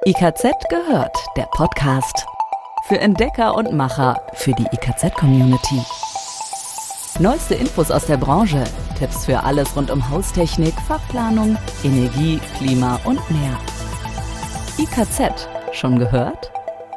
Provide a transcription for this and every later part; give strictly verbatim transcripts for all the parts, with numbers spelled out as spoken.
I K Z gehört, der Podcast. Für Entdecker und Macher, für die I K Z-Community. Neueste Infos aus der Branche, Tipps für alles rund um Haustechnik, Fachplanung, Energie, Klima und mehr. I K Z, schon gehört?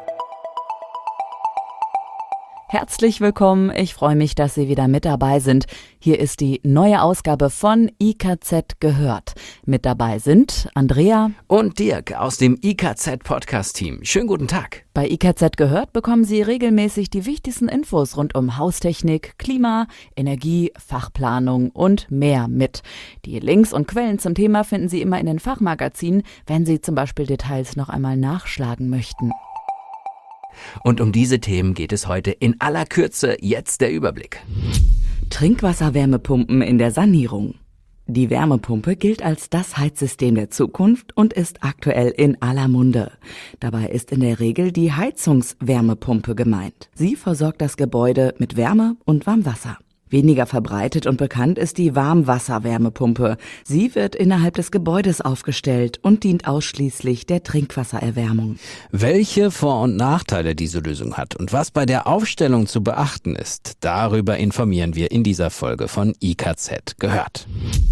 Herzlich willkommen, ich freue mich, dass Sie wieder mit dabei sind. Hier ist die neue Ausgabe von I K Z gehört. Mit dabei sind Andrea und Dirk aus dem I K Z-Podcast-Team. Schönen guten Tag. Bei I K Z gehört bekommen Sie regelmäßig die wichtigsten Infos rund um Haustechnik, Klima, Energie, Fachplanung und mehr mit. Die Links und Quellen zum Thema finden Sie immer in den Fachmagazinen, wenn Sie zum Beispiel Details noch einmal nachschlagen möchten. Und um diese Themen geht es heute in aller Kürze. Jetzt der Überblick. Trinkwasserwärmepumpen in der Sanierung. Die Wärmepumpe gilt als das Heizsystem der Zukunft und ist aktuell in aller Munde. Dabei ist in der Regel die Heizungswärmepumpe gemeint. Sie versorgt das Gebäude mit Wärme und Warmwasser. Weniger verbreitet und bekannt ist die Warmwasserwärmepumpe. Sie wird innerhalb des Gebäudes aufgestellt und dient ausschließlich der Trinkwassererwärmung. Welche Vor- und Nachteile diese Lösung hat und was bei der Aufstellung zu beachten ist, darüber informieren wir in dieser Folge von I K Z gehört.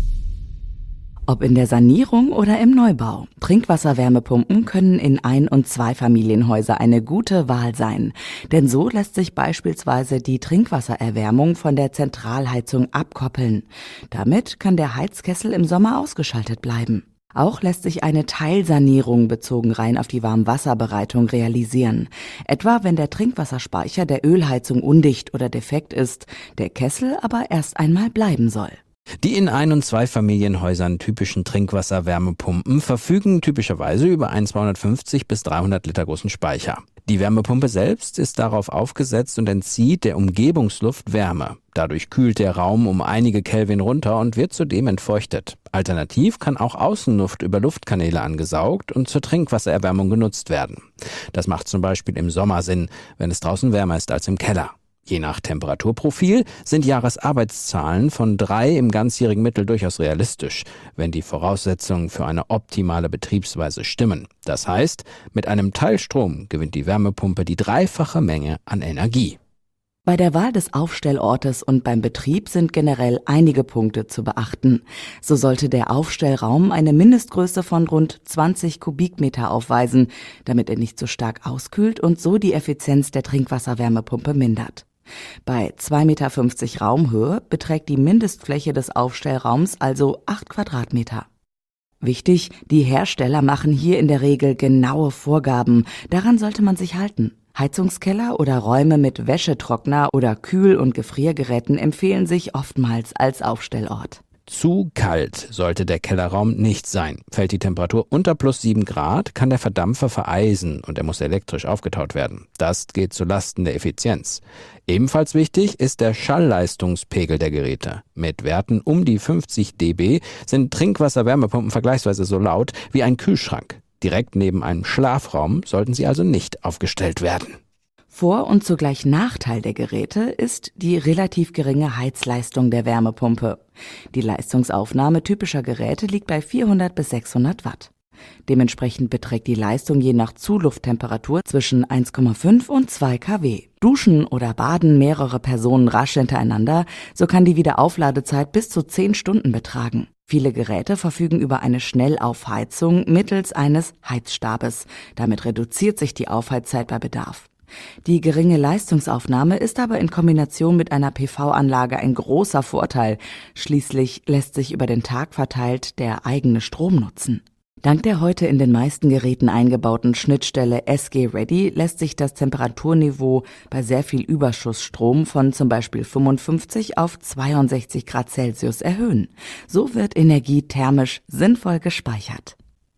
Ob in der Sanierung oder im Neubau, Trinkwasserwärmepumpen können in Ein- und Zweifamilienhäuser eine gute Wahl sein. Denn so lässt sich beispielsweise die Trinkwassererwärmung von der Zentralheizung abkoppeln. Damit kann der Heizkessel im Sommer ausgeschaltet bleiben. Auch lässt sich eine Teilsanierung bezogen rein auf die Warmwasserbereitung realisieren. Etwa wenn der Trinkwasserspeicher der Ölheizung undicht oder defekt ist, der Kessel aber erst einmal bleiben soll. Die in Ein- und Zweifamilienhäusern typischen Trinkwasserwärmepumpen verfügen typischerweise über einen zweihundertfünfzig bis dreihundert Liter großen Speicher. Die Wärmepumpe selbst ist darauf aufgesetzt und entzieht der Umgebungsluft Wärme. Dadurch kühlt der Raum um einige Kelvin runter und wird zudem entfeuchtet. Alternativ kann auch Außenluft über Luftkanäle angesaugt und zur Trinkwassererwärmung genutzt werden. Das macht zum Beispiel im Sommer Sinn, wenn es draußen wärmer ist als im Keller. Je nach Temperaturprofil sind Jahresarbeitszahlen von drei im ganzjährigen Mittel durchaus realistisch, wenn die Voraussetzungen für eine optimale Betriebsweise stimmen. Das heißt, mit einem Teilstrom gewinnt die Wärmepumpe die dreifache Menge an Energie. Bei der Wahl des Aufstellortes und beim Betrieb sind generell einige Punkte zu beachten. So sollte der Aufstellraum eine Mindestgröße von rund zwanzig Kubikmeter aufweisen, damit er nicht so stark auskühlt und so die Effizienz der Trinkwasserwärmepumpe mindert. Bei zwei Komma fünfzig Meter Raumhöhe beträgt die Mindestfläche des Aufstellraums also acht Quadratmeter. Wichtig, die Hersteller machen hier in der Regel genaue Vorgaben, daran sollte man sich halten. Heizungskeller oder Räume mit Wäschetrockner oder Kühl- und Gefriergeräten empfehlen sich oftmals als Aufstellort. Zu kalt sollte der Kellerraum nicht sein. Fällt die Temperatur unter plus sieben Grad, kann der Verdampfer vereisen und er muss elektrisch aufgetaut werden. Das geht zulasten der Effizienz. Ebenfalls wichtig ist der Schallleistungspegel der Geräte. Mit Werten um die fünfzig Dezibel sind Trinkwasserwärmepumpen vergleichsweise so laut wie ein Kühlschrank. Direkt neben einem Schlafraum sollten sie also nicht aufgestellt werden. Vor- und zugleich Nachteil der Geräte ist die relativ geringe Heizleistung der Wärmepumpe. Die Leistungsaufnahme typischer Geräte liegt bei vierhundert bis sechshundert Watt. Dementsprechend beträgt die Leistung je nach Zulufttemperatur zwischen eins Komma fünf und zwei Kilowatt. Duschen oder baden mehrere Personen rasch hintereinander, so kann die Wiederaufladezeit bis zu zehn Stunden betragen. Viele Geräte verfügen über eine Schnellaufheizung mittels eines Heizstabes. Damit reduziert sich die Aufheizzeit bei Bedarf. Die geringe Leistungsaufnahme ist aber in Kombination mit einer P V-Anlage ein großer Vorteil. Schließlich lässt sich über den Tag verteilt der eigene Strom nutzen. Dank der heute in den meisten Geräten eingebauten Schnittstelle S G Ready lässt sich das Temperaturniveau bei sehr viel Überschussstrom von zum Beispiel fünfundfünfzig auf zweiundsechzig Grad Celsius erhöhen. So wird Energie thermisch sinnvoll gespeichert.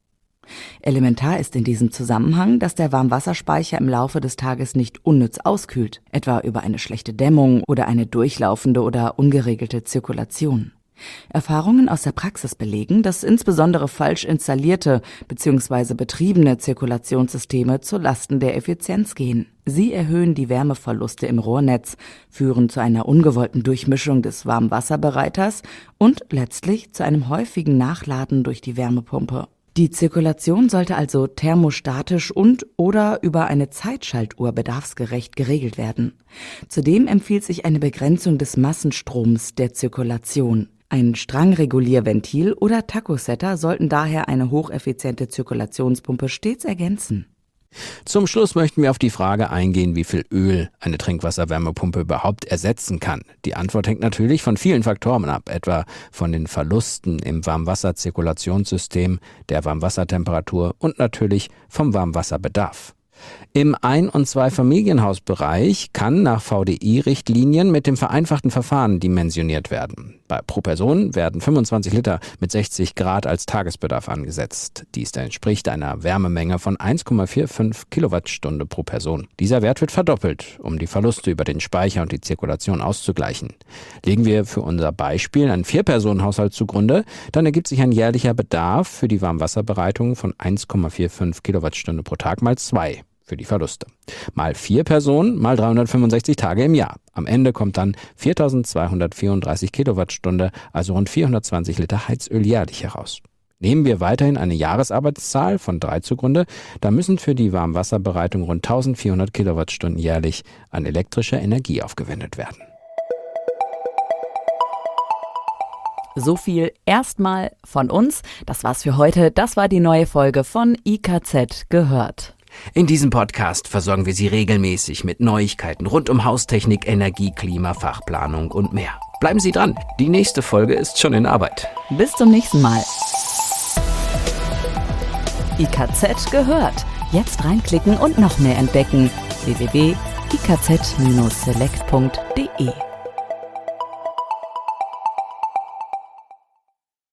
Elementar ist in diesem Zusammenhang, dass der Warmwasserspeicher im Laufe des Tages nicht unnütz auskühlt, etwa über eine schlechte Dämmung oder eine durchlaufende oder ungeregelte Zirkulation. Erfahrungen aus der Praxis belegen, dass insbesondere falsch installierte bzw. betriebene Zirkulationssysteme zu Lasten der Effizienz gehen. Sie erhöhen die Wärmeverluste im Rohrnetz, führen zu einer ungewollten Durchmischung des Warmwasserbereiters und letztlich zu einem häufigen Nachladen durch die Wärmepumpe. Die Zirkulation sollte also thermostatisch und oder über eine Zeitschaltuhr bedarfsgerecht geregelt werden. Zudem empfiehlt sich eine Begrenzung des Massenstroms der Zirkulation. Ein Strangregulierventil oder Tachosetter sollten daher eine hocheffiziente Zirkulationspumpe stets ergänzen. Zum Schluss möchten wir auf die Frage eingehen, wie viel Öl eine Trinkwasserwärmepumpe überhaupt ersetzen kann. Die Antwort hängt natürlich von vielen Faktoren ab, etwa von den Verlusten im Warmwasserzirkulationssystem, der Warmwassertemperatur und natürlich vom Warmwasserbedarf. Im Ein- und Zweifamilienhausbereich kann nach V D I-Richtlinien mit dem vereinfachten Verfahren dimensioniert werden. Bei, pro Person werden fünfundzwanzig Liter mit sechzig Grad als Tagesbedarf angesetzt. Dies entspricht einer Wärmemenge von eins Komma fünfundvierzig Kilowattstunde pro Person. Dieser Wert wird verdoppelt, um die Verluste über den Speicher und die Zirkulation auszugleichen. Legen wir für unser Beispiel einen Vier-Personen-Haushalt zugrunde, dann ergibt sich ein jährlicher Bedarf für die Warmwasserbereitung von eins Komma fünfundvierzig Kilowattstunde pro Tag mal zwei. Für die Verluste. Mal vier Personen, mal dreihundertfünfundsechzig Tage im Jahr. Am Ende kommt dann viertausendzweihundertvierunddreißig Kilowattstunde, also rund vierhundertzwanzig Liter Heizöl jährlich heraus. Nehmen wir weiterhin eine Jahresarbeitszahl von drei zugrunde, dann müssen für die Warmwasserbereitung rund eintausendvierhundert Kilowattstunden jährlich an elektrischer Energie aufgewendet werden. So viel erstmal von uns. Das war's für heute. Das war die neue Folge von I K Z gehört. In diesem Podcast versorgen wir Sie regelmäßig mit Neuigkeiten rund um Haustechnik, Energie, Klima, Fachplanung und mehr. Bleiben Sie dran, die nächste Folge ist schon in Arbeit. Bis zum nächsten Mal. I K Z gehört. Jetzt reinklicken und noch mehr entdecken. w w w punkt i k z Bindestrich select punkt d e